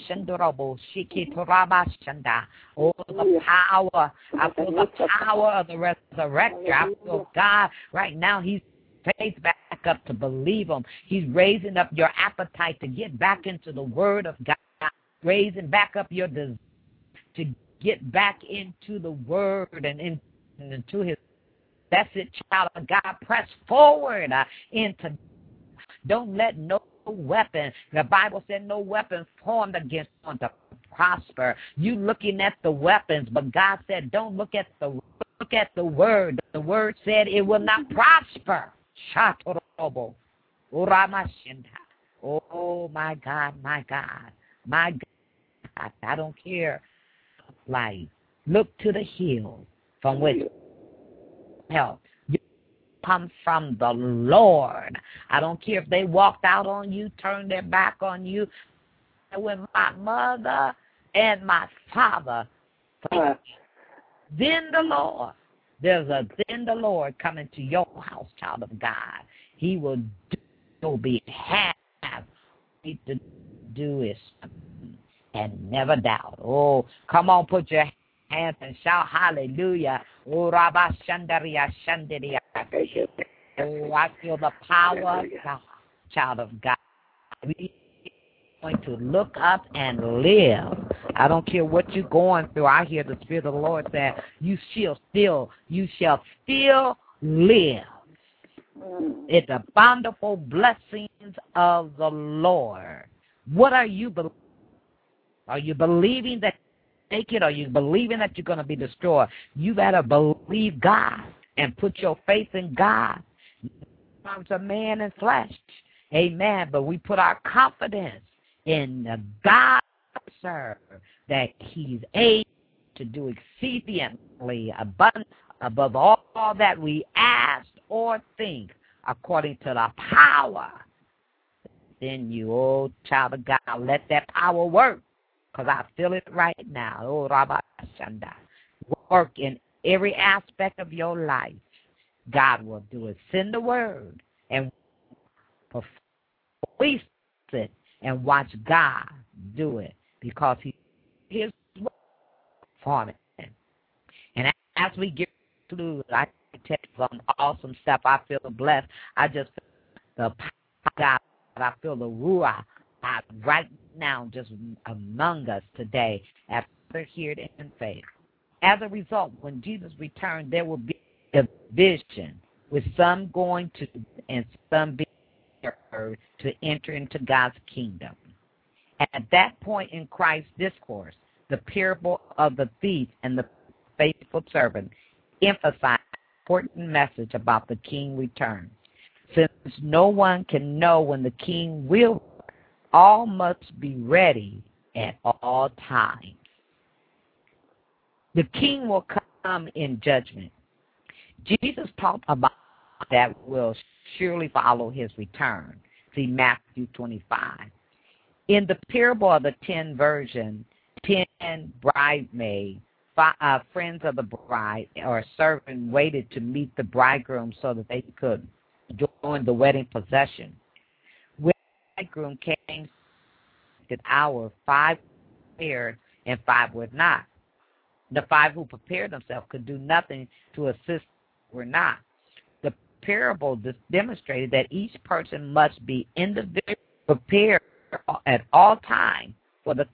the power. I feel the power of the resurrector. I feel God right now. He's faith back up to believe Him. He's raising up your appetite to get back into the Word of God. Raising back up your desire to get back into the Word and in, into His That's it, child of God. Press forward uh, into. Don't let no weapon. The Bible said no weapon formed against one to prosper. You looking at the weapons, but God said don't look at the look at the word. The word said it will not prosper. Shatorobo. Uramashinda. Oh my God, my God, my God. I don't care. Like, look to the hill from which help come from the Lord. I don't care if they walked out on you, turned their back on you. When my mother and my father, uh, then the Lord, there's a then the Lord coming to your house, child of God. He will do, will be have to do is and never doubt. Oh, come on, put your hands and shout hallelujah. Oh, Rabba Shandaria Shandaria. Oh, I feel the power of God, child of God. We are going to look up and live. I don't care what you're going through. I hear the Spirit of the Lord say, you shall still, you shall still live. It's the bountiful blessings of the Lord. What are you believing? Are you believing that take it? Are you believing that you're going to be destroyed? You better believe God and put your faith in God. Comes a man in flesh. Amen. But we put our confidence in the God, sir, that he's able to do exceedingly abundant above all, all that we ask or think, according to the power in you. Oh, child of God, let that power work, because I feel it right now. Oh, Rabba Shanda. Work in every aspect of your life. God will do it. Send the word and release it and watch God do it, because he is for it. And as we get through, I tell you some awesome stuff. I feel blessed. I just feel the power of God. I feel the ruah right now just among us today as we're here in faith. As a result, when Jesus returned, there will be a division, with some going to and some being to enter into God's kingdom. At that point in Christ's discourse, the parable of the thief and the faithful servant emphasized an important message about the king return. Since no one can know when the king will, all must be ready at all times. The king will come in judgment. Jesus talked about that will surely follow his return. See Matthew twenty-five. In the parable of the ten virgins, ten bridesmaids, five, uh, friends of the bride or a servant waited to meet the bridegroom so that they could join the wedding procession. When the bridegroom came at the hour, five prepared and five were not. The five who prepared themselves could do nothing to assist were not. The parable demonstrated that each person must be individually prepared at all times for the,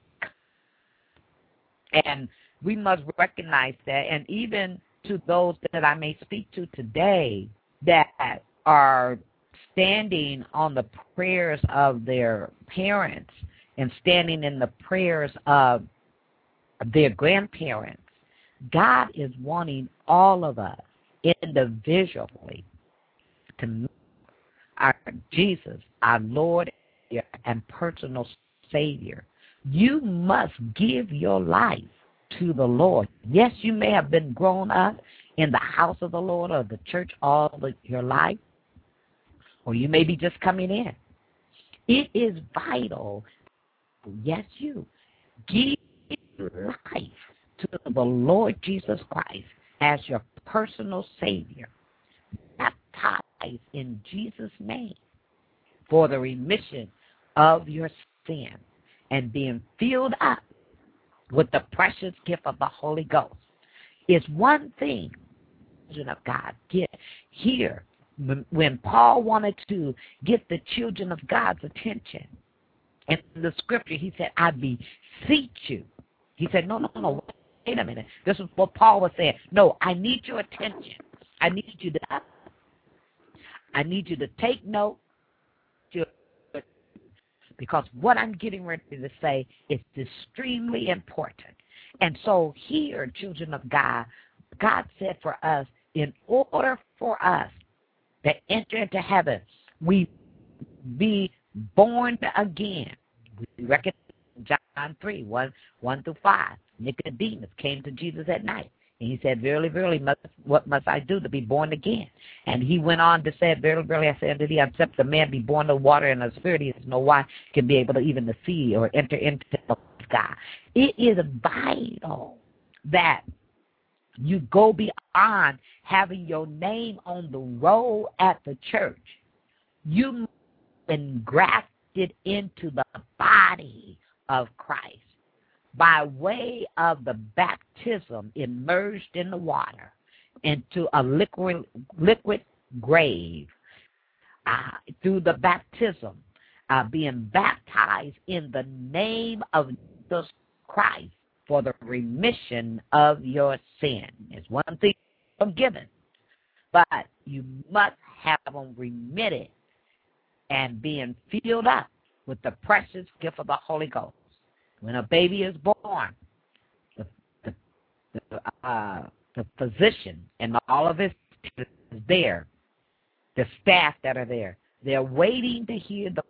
and we must recognize that. And even to those that I may speak to today that are standing on the prayers of their parents and standing in the prayers of their grandparents, God is wanting all of us individually to meet our Jesus, our Lord and personal Savior. You must give your life to the Lord. Yes, you may have been grown up in the house of the Lord or the church all of your life, or you may be just coming in. It is vital, yes, you give life to the Lord Jesus Christ as your personal Savior, baptized in Jesus' name for the remission of your sin, and being filled up with the precious gift of the Holy Ghost is one thing of God get here. When Paul wanted to get the children of God's attention in the scripture, he said, I beseech you. He said, no, no, no, wait a minute. This is what Paul was saying. No, I need your attention. I need you to I need you to take note, because what I'm getting ready to say is extremely important. And so here, children of God, God said for us, in order for us to enter into heaven, we be born again. We reckon John three, one, one through five. Nicodemus came to Jesus at night. And he said, verily, verily, must, what must I do to be born again? And he went on to say, verily, verily, I say unto thee, except a man be born of water and of spirit, he is no one can be able to even to see or enter into the sky. It is vital that you go beyond having your name on the roll at the church. You must be engrafted into the body of Christ by way of the baptism immersed in the water into a liquid, liquid grave, uh, through the baptism, uh, being baptized in the name of Jesus Christ for the remission of your sin. It's one thing forgiven, but you must have them remitted and being filled up with the precious gift of the Holy Ghost. When a baby is born, the, the, the, uh, the physician and all of his is there, the staff that are there, they're waiting to hear the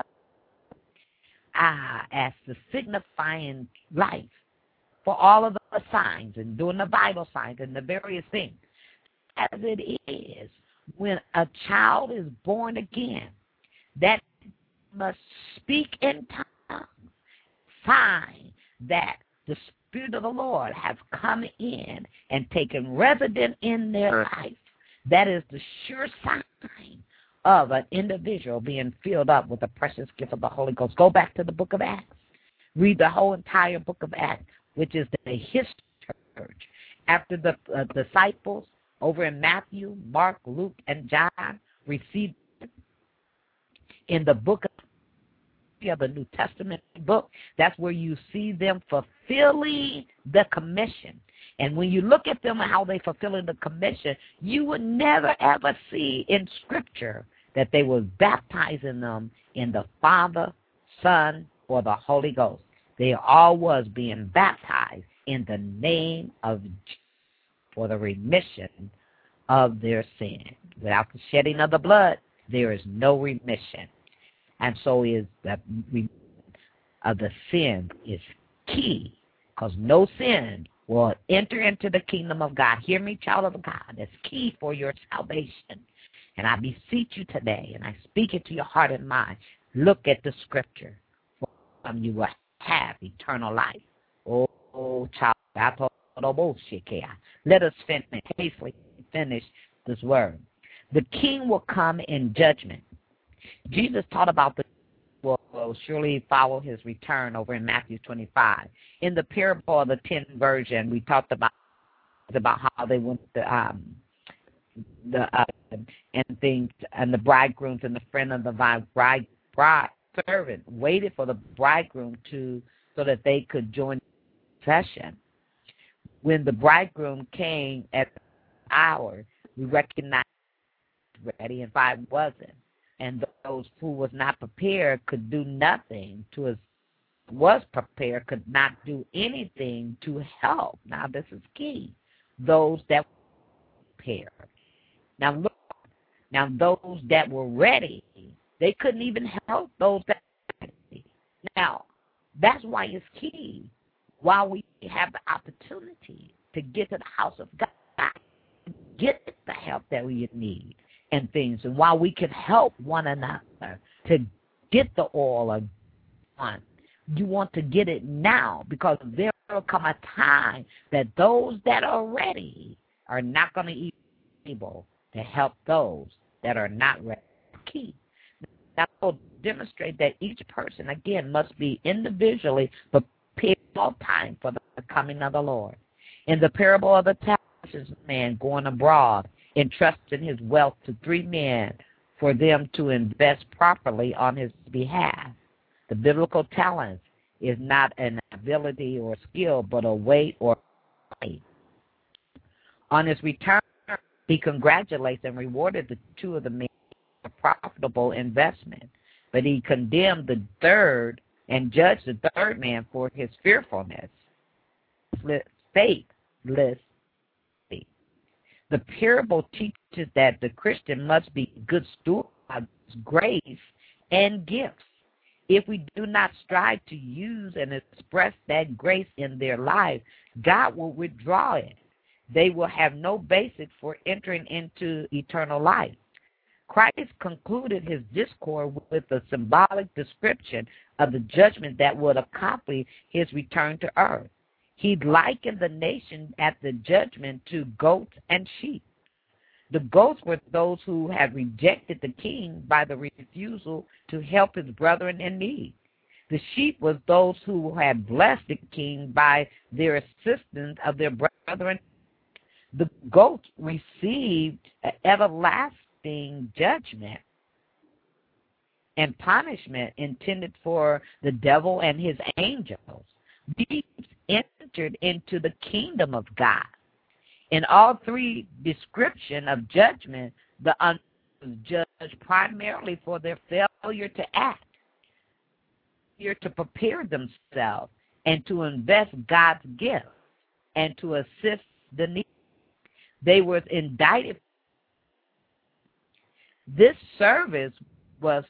ah as the signifying life for all of the signs and doing the vital signs and the various things. As it is, when a child is born again, that must speak in tongues, sign that the Spirit of the Lord has come in and taken residence in their life. That is the sure sign of an individual being filled up with the precious gift of the Holy Ghost. Go back to the book of Acts. Read the whole entire book of Acts, which is the history church. After the uh, disciples over in Matthew, Mark, Luke, and John received in the book of the New Testament book, that's where you see them fulfilling the commission. And when you look at them and how they fulfilling the commission, you would never ever see in Scripture that they were baptizing them in the Father, Son, or the Holy Ghost. They all was being baptized in the name of Jesus for the remission of their sin. Without the shedding of the blood, there is no remission. And so is that we of the sin is key, because no sin will enter into the kingdom of God. Hear me, child of God. That's key for your salvation. And I beseech you today, and I speak it to your heart and mind. Look at the Scripture, for you will have eternal life. Oh, oh child, let us finish, hastily finish this word. The King will come in judgment. Jesus taught about the will, will surely follow his return over in Matthew twenty-five. In the parable of the ten virgin, we talked about about how they went to um, the uh, and things, and the bridegrooms and the friend of the bride bride servant waited for the bridegroom to so that they could join the procession. When the bridegroom came at the hour, we recognized ready and five wasn't. And those who was not prepared could do nothing to us, was prepared could not do anything to help. Now, this is key. Those that were prepared. Now, look, now those that were ready, they couldn't even help those that were ready. Now, that's why it's key. While we have the opportunity to get to the house of God, get the help that we need and things. And while we can help one another to get the oil of one, you want to get it now, because there will come a time that those that are ready are not going to be able to help those that are not ready. Key. That will demonstrate that each person, again, must be individually prepared all time for the coming of the Lord. In the parable of the talents, man going abroad, entrusting his wealth to three men for them to invest properly on his behalf. The biblical talent is not an ability or skill, but a weight or weight. On his return, He congratulates and rewarded the two of the men for a profitable investment, but he condemned the third and judged the third man for his fearfulness, faithless. The parable teaches that the Christian must be good stewards of grace and gifts. If we do not strive to use and express that grace in their life, God will withdraw it. They will have no basis for entering into eternal life. Christ concluded his discourse with a symbolic description of the judgment that would accompany his return to earth. He likened the nation at the judgment to goats and sheep. The goats were those who had rejected the king by the refusal to help his brethren in need. The sheep was those who had blessed the king by their assistance of their brethren. The goats received everlasting judgment and punishment intended for the devil and his angels. These entered into the kingdom of God. In all three descriptions of judgment, the unjust was judged primarily for their failure to act, failure to prepare themselves, and to invest God's gift, and to assist the needy. They were indicted. This service was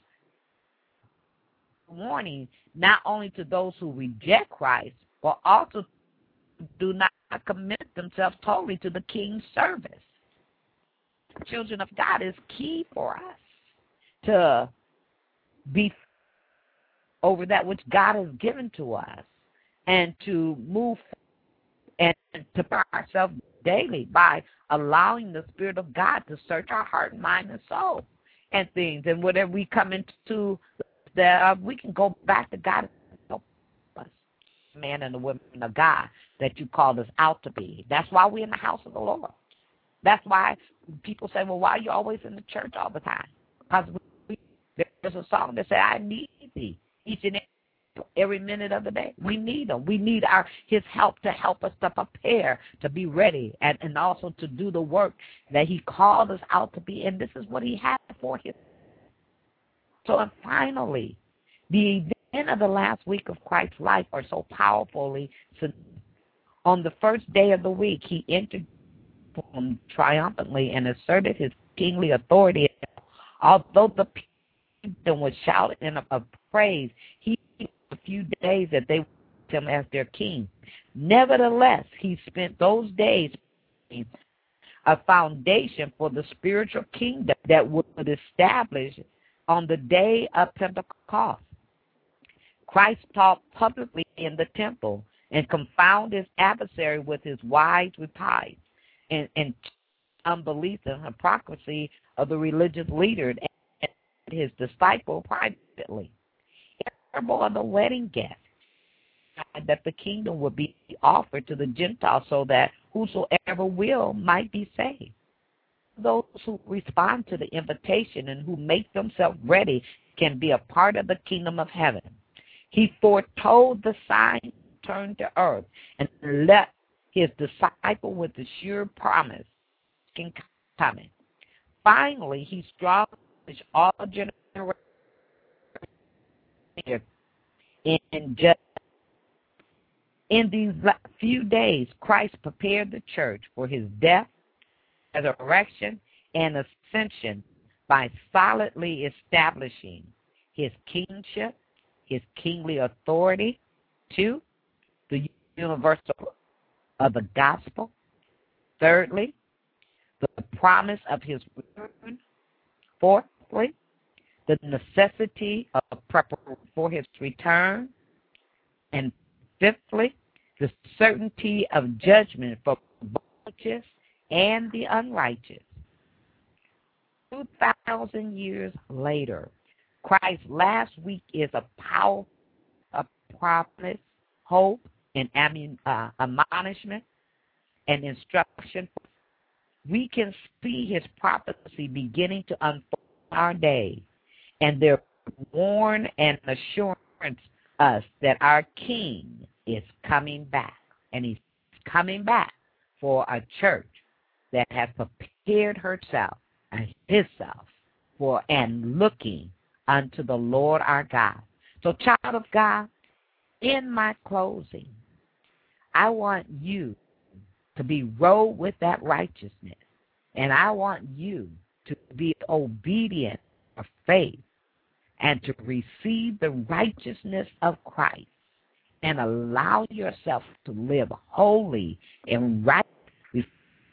a warning not only to those who reject Christ, but also do not commit themselves totally to the king's service. Children of God, is key for us to be over that which God has given to us and to move and to prepare ourselves daily by allowing the Spirit of God to search our heart, mind, and soul and things. And whatever we come into, that uh, we can go back to God and help us, man and the women of God that you called us out to be. That's why we're in the house of the Lord. That's why people say, well, why are you always in the church all the time? Because we, there's a song that says, I need thee each and every minute of the day. We need him. We need our his help to help us to prepare, to be ready, and, and also to do the work that he called us out to be. And this is what he had for him. So and finally, the event of the last week of Christ's life are so powerfully. So on the first day of the week, he entered triumphantly and asserted his kingly authority. Although the people was shouting in of praise, he a few days that they wanted him as their king. Nevertheless, he spent those days a foundation for the spiritual kingdom that would establish on the day of Pentecost. Christ taught publicly in the temple and confounded his adversary with his wise replies and, and unbelief and hypocrisy of the religious leaders and his disciple privately. Parable of the wedding guest, that the kingdom would be offered to the Gentiles so that whosoever will might be saved. Those who respond to the invitation and who make themselves ready can be a part of the kingdom of heaven. He foretold the sign turned to earth and left his disciple with the sure promise coming. Finally, he strongly urged all generations in just in these few days, Christ prepared the church for his death, resurrection, and ascension by solidly establishing his kingship, his kingly authority, two, the universal of the gospel, thirdly, the promise of his return, fourthly, the necessity of preparation for his return, and fifthly, the certainty of judgment for the righteous and the unrighteous. Two thousand years later, Christ's last week is a powerful a promise, hope, and uh, admonishment and instruction. We can see his prophecy beginning to unfold in our day, and they're warn and assurance us that our King is coming back, and he's coming back for a church that has prepared herself and himself for and looking unto the Lord our God. So, child of God, in my closing, I want you to be robed with that righteousness. And I want you to be obedient of faith and to receive the righteousness of Christ and allow yourself to live holy and right with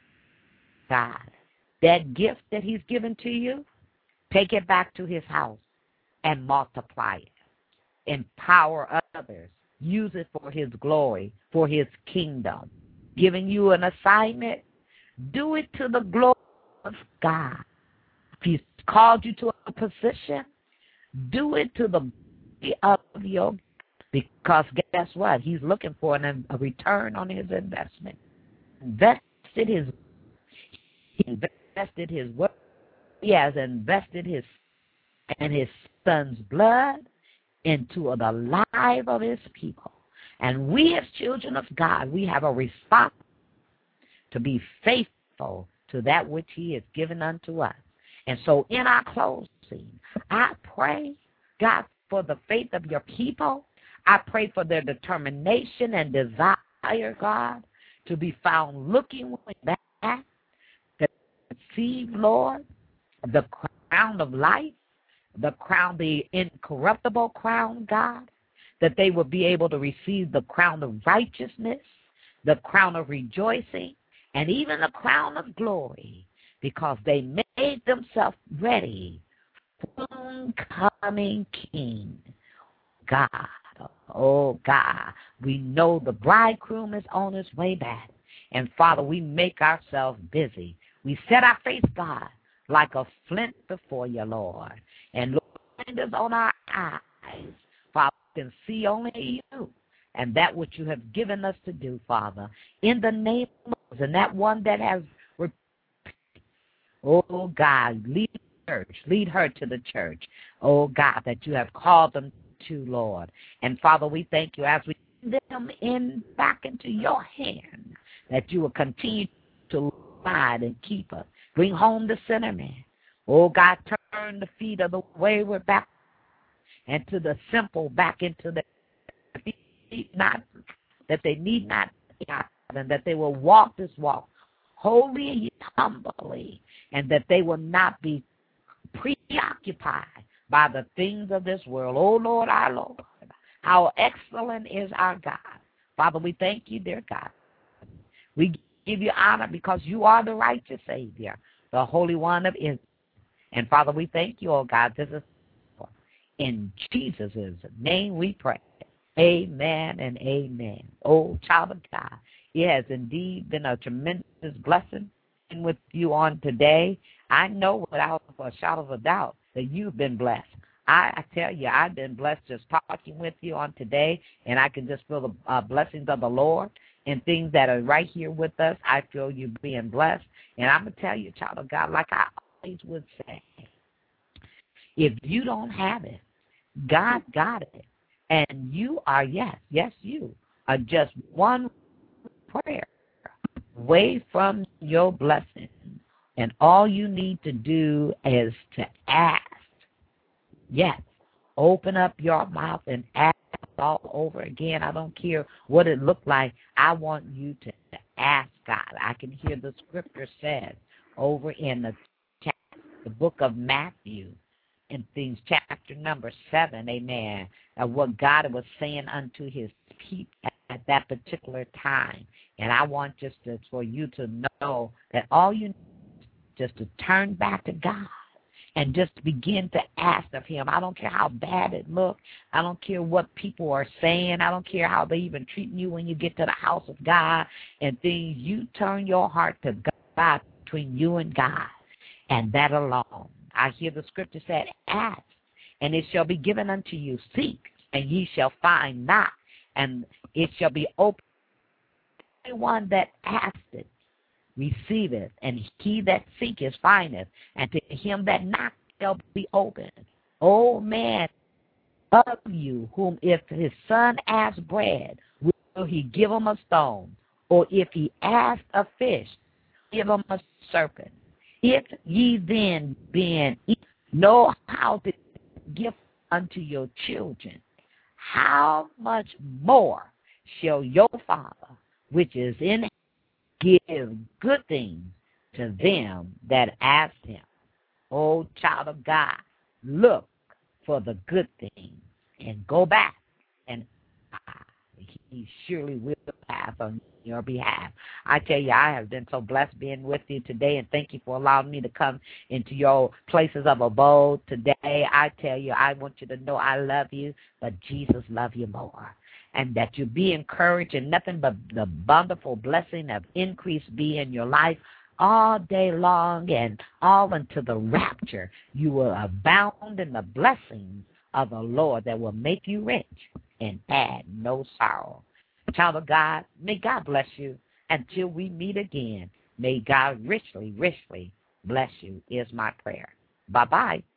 God. That gift that he's given to you, take it back to his house and multiply it. Empower others. Use it for his glory, for his kingdom. Giving you an assignment, do it to the glory of God. If he's called you to a position, do it to the glory of your, because guess what? He's looking for an, a return on his investment. Invested his, he invested his work. He has invested his and his son's blood into the life of his people. And we as children of God, we have a responsibility to be faithful to that which he has given unto us. And so in our closing, I pray, God, for the faith of your people. I pray for their determination and desire, God, to be found looking back, to receive, Lord, the crown of life, the crown, the incorruptible crown, God, that they will be able to receive the crown of righteousness, the crown of rejoicing, and even the crown of glory, because they made themselves ready for the coming King. God, oh God, we know the bridegroom is on his way back. And Father, we make ourselves busy. We set our face, God, like a flint before you, Lord. And Lord, blinders on our eyes, Father, can see only you and that which you have given us to do, Father. In the name of Jesus, and that one that has, oh God, lead the church, lead her to the church, oh God, that you have called them to, Lord. And Father, we thank you as we send them in back into your hand, that you will continue to guide and keep us. Bring home the sinner man. Oh God, turn the feet of the wayward back and to the simple back into the feet, not that they need not, and that they will walk this walk holy and humbly, and that they will not be preoccupied by the things of this world. Oh Lord, our Lord, how excellent is our God. Father, we thank you, dear God. We give you honor because you are the righteous Savior, the Holy One of Israel. And Father, we thank you, oh God. This is in Jesus' name we pray. Amen and amen. Oh, child of God, it has indeed been a tremendous blessing with you on today. I know without a shadow of a doubt that you've been blessed. I, I tell you, I've been blessed just talking with you on today, and I can just feel the uh, blessings of the Lord and things that are right here with us. I feel you being blessed. And I'm going to tell you, child of God, like I always would say, if you don't have it, God got it. And you are, yes, yes, you are just one prayer away from your blessing. And all you need to do is to ask. Yes, open up your mouth and ask all over again. I don't care what it looked like. I want you to ask God. I can hear the scripture says over in the, the book of Matthew, in things chapter number seven, amen, of what God was saying unto his people at that particular time. And I want just to, for you to know that all you need is just to turn back to God and just begin to ask of him. I don't care how bad it looks. I don't care what people are saying. I don't care how they even treat you when you get to the house of God and things. You turn your heart to God, between you and God, and that alone. I hear the scripture said, ask, and it shall be given unto you. Seek, and ye shall find. Knock, and it shall be open. Everyone that asketh, receiveth, and he that seeketh, findeth, and to him that knocketh shall be opened. O man of you, whom if his son ask bread, will he give him a stone? Or if he ask a fish, give them a serpent. If ye then, being know how to give unto your children, how much more shall your Father, which is in heaven, give good things to them that ask him? O child of God, look for the good things and go back, and he surely will pass on your behalf. I tell you, I have been so blessed being with you today, and thank you for allowing me to come into your places of abode today. I tell you, I want you to know I love you, but Jesus loves you more. And that you be encouraged, and nothing but the wonderful blessing of increase be in your life all day long, and all until the rapture. You will abound in the blessings of the Lord that will make you rich and add no sorrow. Child of God, may God bless you until we meet again. May God richly, richly bless you is my prayer. Bye-bye.